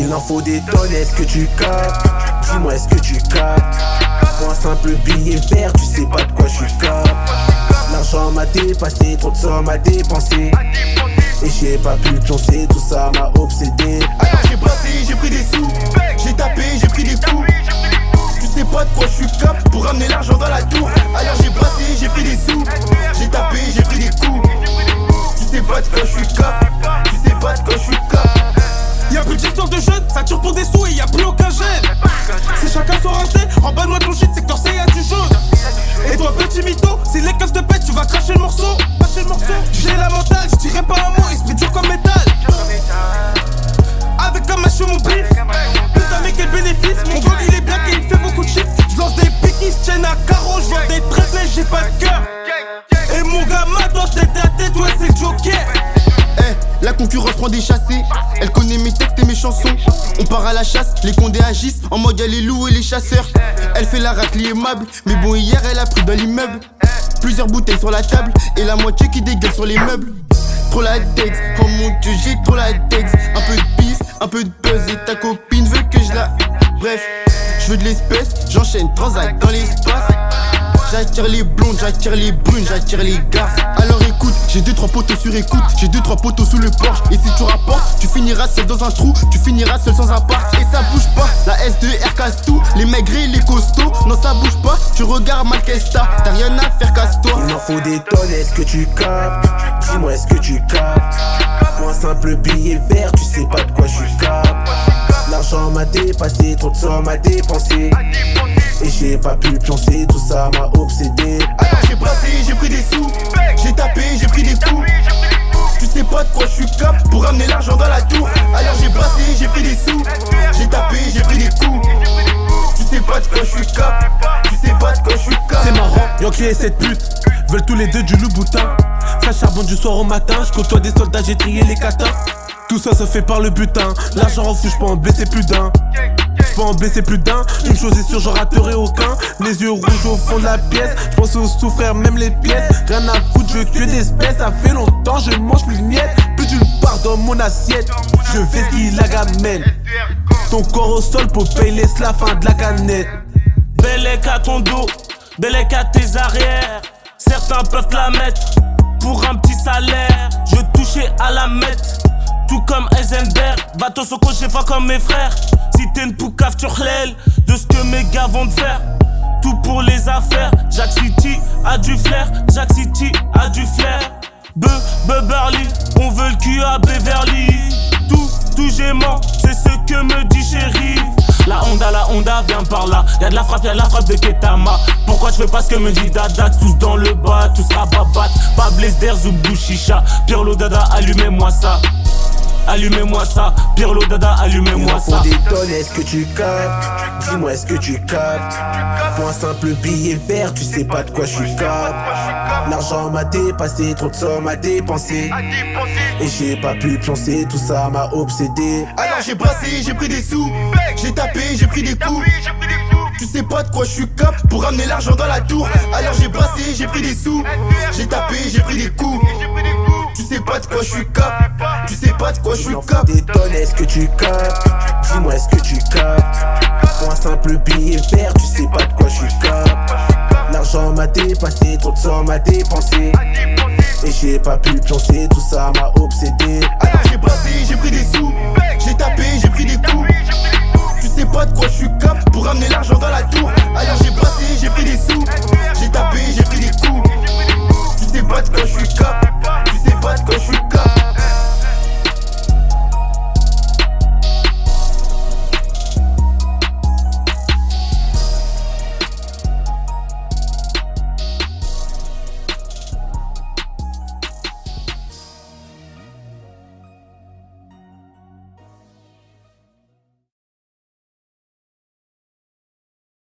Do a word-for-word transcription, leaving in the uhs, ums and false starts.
Il en faut des tonnes, est-ce que tu captes? Dis-moi, est-ce que tu captes? Pour un simple billet vert, tu sais pas de quoi je suis capte. L'argent m'a dépassé, trop de sommes à dépenser. Et j'ai pas pu pioncer, tout ça m'a obsédé. Alors j'ai brassé, j'ai pris des sous. J'ai tapé, j'ai pris des coups. Tu sais pas de quoi je suis cap pour ramener l'argent dans la tour. Alors j'ai brassé, j'ai pris des sous. J'ai tapé, j'ai pris des coups. Tu sais pas de quoi je suis cap. Tu sais pas de quoi je suis cap. Y'a plus de gestion de jeunes, ça tire pour des sous et y'a plus aucun gêne. C'est chacun son raté, en bas de moi ton shit, c'est que t'en sais y'a du jaune. Et toi petit mytho, si les keufs te pètent, tu vas cracher le morceau. J'ai la mentale, j'dirais pas un mot, esprit dur comme métal. Avec un match mon bif. Putain mais quel bénéfice, mon goal il est bien qu'il fait beaucoup de chiffres. J'lance des piquis, tiennent à carreau, j'vends des traitements, j'ai pas de cœur. Et mon gars maintenant tête à tête, ouais c'est le Joker. Eh, la concurrence prend des chassés. Elle connaît mes textes et mes chansons. On part à la chasse, les condés agissent en mode y'a les loups et les chasseurs. Elle fait la raclée aimable, mais bon hier elle a pris dans l'immeuble. Plusieurs bouteilles sur la table et la moitié qui dégueule sur les meubles. Trop la tête, oh mon dieu j'ai trop la tête. Un peu de pisse, un peu de buzz et ta copine veut que je la... Bref, je veux de l'espèce, j'enchaîne transact dans l'espace. J'attire les blondes, j'attire les brunes, j'attire les gars. Alors écoute, j'ai deux trois poteaux sur écoute, j'ai deux trois poteaux sous le porche. Et si tu rapportes, tu finiras seul dans un trou, tu finiras seul sans appart. Et ça bouge pas, la S deux R casse tout, les maigrés, les costauds. Non ça bouge pas, tu regardes mal qu'est-ce t'as, t'as rien à faire, casse-toi. Il en faut des tonnes, est-ce que tu captes? Dis-moi, est-ce que tu captes? Pour un simple billet vert, tu sais pas de quoi je suis capte. L'argent m'a dépassé, trop de sommes à dépenser. Et j'ai pas pu pioncer, tout ça m'a obsédé. Alors j'ai brassé, j'ai pris des sous. J'ai tapé, j'ai pris des coups. Tu sais pas de quoi je suis cap pour ramener l'argent dans la tour. Alors j'ai brassé, j'ai pris des sous. J'ai tapé, j'ai pris des coups. Tu sais pas de quoi je suis cap. Tu sais pas de quoi je suis cap. C'est marrant, Yankee et cette pute veulent tous les deux du Louboutin. Frère charbon du soir au matin, je côtoie des soldats, j'ai trié les catins. Tout ça se fait par le butin. L'argent en fou, j'peux en blesser plus d'un. J'peux en blesser plus d'un. Une chose est sûre, j'en raterai aucun. Les yeux rouges au fond de la pièce. J'pense aux souffrir, même les pièces. Rien à foutre, je veux que des espèces. Ça fait longtemps, je mange plus de miettes. Plus d'une part dans mon assiette. Je fais ce qui la gamelle. Ton corps au sol, Popeye laisse la fin de la canette. Bellec à ton dos, bellec à tes arrières. Certains peuvent te la mettre pour un petit salaire. Je touchais à la mettre. Tout comme Heisenberg, va-t'en au coach, j'ai pas comme mes frères. Si t'es une poucave, tu relèves de ce que mes gars vont te faire. Tout pour les affaires, Jack City a du flair, Jack City a du flair. Be, Beverly, on veut le cul à Beverly. Tout, tout gémant, c'est ce que me dit chéri. La Honda, la Honda, viens par là. Y'a de la frappe, y'a de la frappe de Ketama. Pourquoi je fais pas ce que me dit Dada? Tous dans le bas, tous rababat. Pas Blaise d'air, Zoubou Chicha. Pirlo Dada, allumez-moi ça. Allumez-moi ça, Pirlo Dada, allumez-moi ça. Il en faut des tonnes, est-ce que tu captes? Dis-moi, est-ce que tu captes? Pour un simple billet vert, tu sais pas de quoi je suis capte. L'argent m'a dépassé, trop de sommes à dépenser. Et j'ai pas pu pioncer, tout ça m'a obsédé. Alors j'ai brassé, j'ai pris des sous. J'ai tapé, j'ai pris des coups. Tu sais pas de quoi je suis cap pour ramener l'argent dans la tour. Alors j'ai brassé, j'ai pris des sous. J'ai tapé, j'ai pris des coups. Tu sais pas de quoi je suis cap. Tu sais pas de quoi je suis cap. Des tonnes, est-ce que tu captes? Dis-moi, est-ce que tu captes? Pour un simple billet vert, tu sais pas de quoi je suis capte. L'argent m'a dépassé, trop de sommes à dépenser. Et j'ai pas pu pioncer, tout ça m'a obsédé. Alors j'ai brassé, j'ai pris des sous. J'ai tapé, j'ai pris